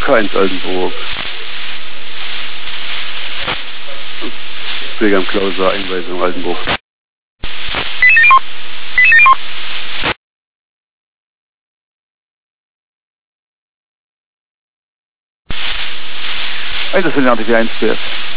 K1 Altenburg. Wilhelm Klauser, Einweisung Altenburg. Das sind die 1 BF.